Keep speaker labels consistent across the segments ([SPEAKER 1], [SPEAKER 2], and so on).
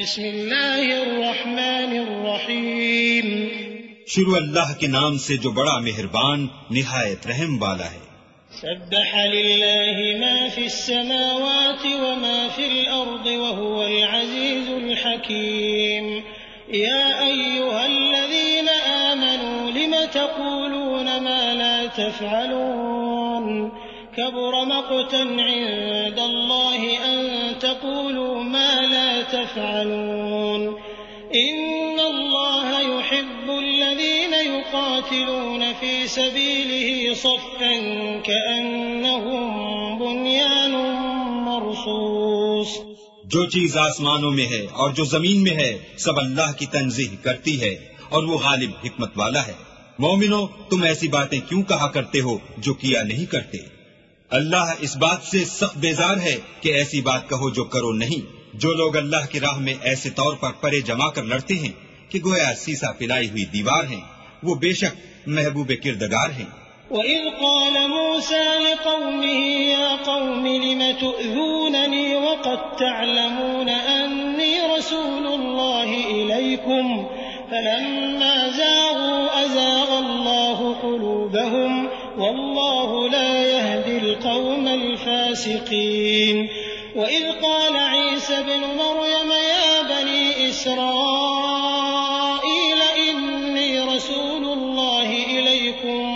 [SPEAKER 1] بسم اللہ الرحمن الرحیم
[SPEAKER 2] شروع اللہ کے نام سے جو بڑا مہربان نہایت رحم والا ہے۔
[SPEAKER 1] سبح للہ ما فی السماوات وما فی الارض وهو العزیز الحکیم یا ایہا الذین آمنوا لم تقولون ما لا تفعلون كبر مقتا عند الله أن تقولوا ما لا تفعلون إن الله يحب الذين يقاتلون في سبيله صفا كأنهم بنيان مرصوص۔
[SPEAKER 2] جو چیز آسمانوں میں ہے اور جو زمین میں ہے سب اللہ کی تنزیہ کرتی ہے اور وہ غالب حکمت والا ہے۔ مومنو، تم ایسی باتیں کیوں کہا کرتے ہو جو کیا نہیں کرتے؟ اللہ اس بات سے سخت بیزار ہے کہ ایسی بات کہو جو کرو نہیں۔ جو لوگ اللہ کی راہ میں ایسے طور پر پرے جما کر لڑتے ہیں کہ گویا سیسا پلائی ہوئی دیوار ہیں، وہ بے شک محبوب کردگار ہیں۔
[SPEAKER 1] وَإِذْ قَالَ مُوسَىٰ لِقَوْمِهِ يَا قَوْمِ لِمَ تُؤْذُونَنِي وَقَدْ تَعْلَمُونَ أَنِّي رَسُولُ اللَّهِ إِلَيْكُمْ فَلَمَّا زَاغُوا أَزَاغَ اللَّهُ قُلُوبَهُمْ وَاللَّهُ لَا يَهْدِي الْقَوْمَ الْفَاسِقِينَ وَإِذْ قَالَ عِيسَى ابْنُ مَرْيَمَ يَا بَنِي إِسْرَائِيلَ إِنِّي رَسُولُ اللَّهِ إِلَيْكُمْ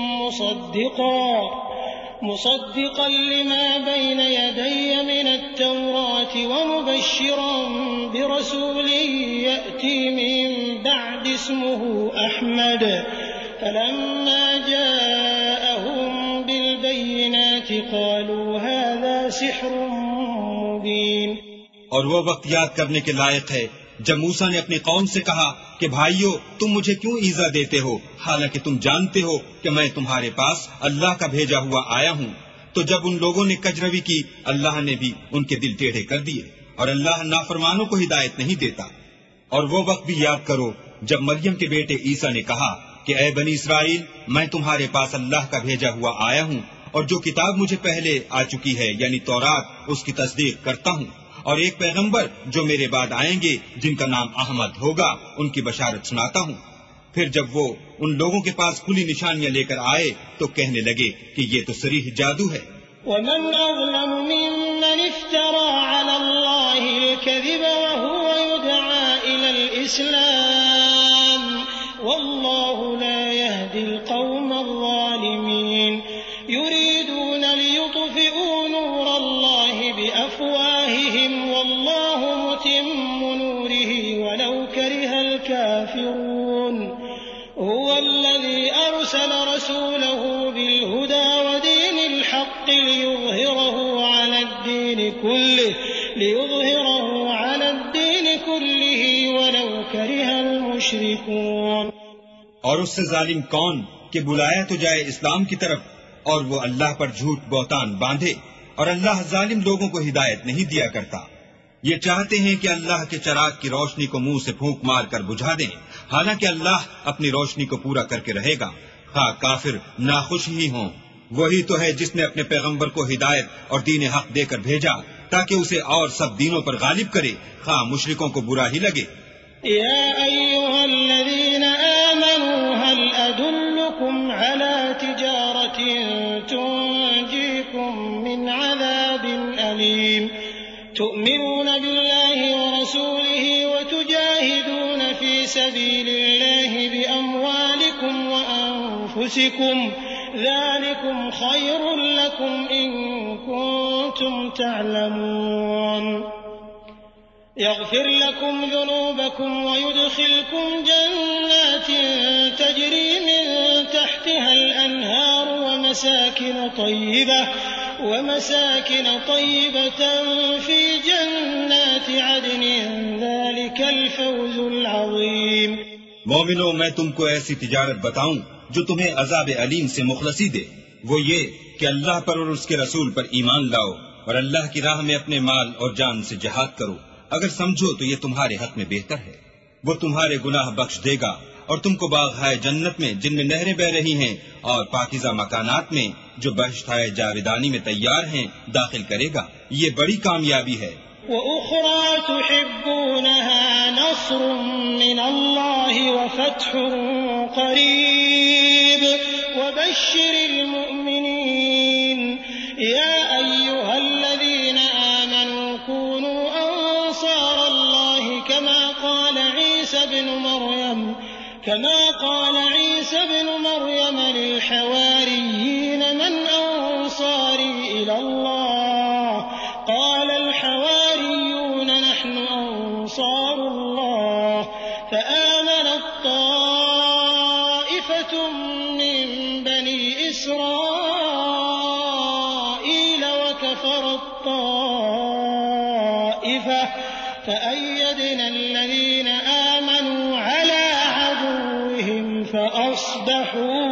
[SPEAKER 1] مصدقا لما بين يدي من التوراة ومبشرا برسول يأتي من بعد اسمه أحمد فلما جاءهم بالبينات قالوا هذا سحر مبين۔
[SPEAKER 2] اور وہ وقت یاد کرنے کے لائق ہے جب موسیٰ نے اپنی قوم سے کہا کہ بھائیو، تم مجھے کیوں ایذا دیتے ہو حالانکہ تم جانتے ہو کہ میں تمہارے پاس اللہ کا بھیجا ہوا آیا ہوں۔ تو جب ان لوگوں نے کجروی کی، اللہ نے بھی ان کے دل ٹیڑھے کر دیے، اور اللہ نافرمانوں کو ہدایت نہیں دیتا۔ اور وہ وقت بھی یاد کرو جب مریم کے بیٹے عیسیٰ نے کہا کہ اے بنی اسرائیل، میں تمہارے پاس اللہ کا بھیجا ہوا آیا ہوں، اور جو کتاب مجھے پہلے آ چکی ہے یعنی تورات، اس کی تصدیق کرتا ہوں، اور ایک پیغمبر جو میرے بعد آئیں گے جن کا نام احمد ہوگا، ان کی بشارت سناتا ہوں۔ پھر جب وہ ان لوگوں کے پاس کھلی نشانیاں لے کر آئے تو کہنے لگے کہ یہ تو صریح جادو ہے۔
[SPEAKER 1] ومن أظلم ممن افترى على الله الكذب وهو يدعى إلى الإسلام والله لا يهدي القوم الظالمين يريدون ليطفئوا نور الله بأفواههم والله متم نوره ولو كره الكافرون هو الذي أرسل رسوله بالهدى ودين الحق ليظهره على الدين كله ولو كره المشركون۔
[SPEAKER 2] اور اس سے ظالم کون کہ بلایا تو جائے اسلام کی طرف اور وہ اللہ پر جھوٹ بہتان باندھے، اور اللہ ظالم لوگوں کو ہدایت نہیں دیا کرتا۔ یہ چاہتے ہیں کہ اللہ کے چراغ کی روشنی کو منہ سے پھونک مار کر بجھا دیں، حالانکہ اللہ اپنی روشنی کو پورا کر کے رہے گا، خواہ کافر ناخوش ہی ہوں۔ وہی تو ہے جس نے اپنے پیغمبر کو ہدایت اور دین حق دے کر بھیجا تاکہ اسے اور سب دینوں پر غالب کرے، خواہ مشرکوں کو برا ہی لگے۔
[SPEAKER 1] یا ایھا الذین آمنوا هل ادلکم علی تجارۃ تنجیکم من عذاب علیم تؤمنون بالله ورسوله وتجاهدون في سبيل الله بأموالكم وأنفسكم ذلكم خير لكم إن كنتم تعلمون يغفر لكم ذنوبكم ويدخلكم جنات تجري من تحتها الأنهار ومساكن طيبة في جنات عدن ذلك الفوز العظيم۔
[SPEAKER 2] مومنو، میں تم کو ایسی تجارت بتاؤں جو تمہیں عذاب علیم سے مخلصی دے، وہ یہ کہ اللہ پر اور اس کے رسول پر ایمان لاؤ اور اللہ کی راہ میں اپنے مال اور جان سے جہاد کرو، اگر سمجھو تو یہ تمہارے حق میں بہتر ہے۔ وہ تمہارے گناہ بخش دے گا اور تم کو باغ جنت میں جن میں نہریں بہ رہی ہیں اور پاکیزہ مکانات میں جو بہشتائے جاودانی میں تیار ہیں داخل کرے گا۔ یہ بڑی کامیابی ہے۔
[SPEAKER 1] وَأُخْرَى تُحِبُّونَهَا نصر من الله وفتح قريب وبشر المؤمنين يا أيها الذين آمنوا كونوا أنصار الله كما قال عيسى ابن مريم للحواريين من أنصاري إلى الله قال الحواريون نحن أنصار الله فآمنت طائفة من بني إسرائيل وكفرت طائفة فأيدنا الذين آمنوا على عدوهم فأصبحوا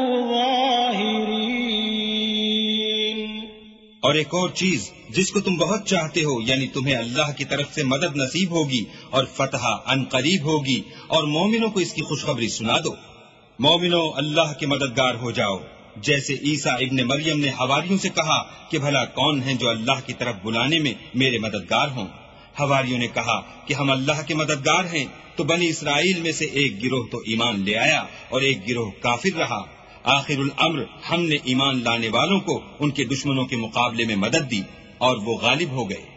[SPEAKER 1] ظاهرين۔
[SPEAKER 2] اور ایک اور چیز جس کو تم بہت چاہتے ہو، یعنی تمہیں اللہ کی طرف سے مدد نصیب ہوگی اور فتح ان قریب ہوگی، اور مومنوں کو اس کی خوشخبری سنا دو۔ مومنوں، اللہ کے مددگار ہو جاؤ، جیسے عیسیٰ ابن مریم نے حواریوں سے کہا کہ بھلا کون ہیں جو اللہ کی طرف بلانے میں میرے مددگار ہوں؟ حواریوں نے کہا کہ ہم اللہ کے مددگار ہیں۔ تو بنی اسرائیل میں سے ایک گروہ تو ایمان لے آیا اور ایک گروہ کافر رہا۔ آخر الامر ہم نے ایمان لانے والوں کو ان کے دشمنوں کے مقابلے میں مدد دی اور وہ غالب ہو گئے۔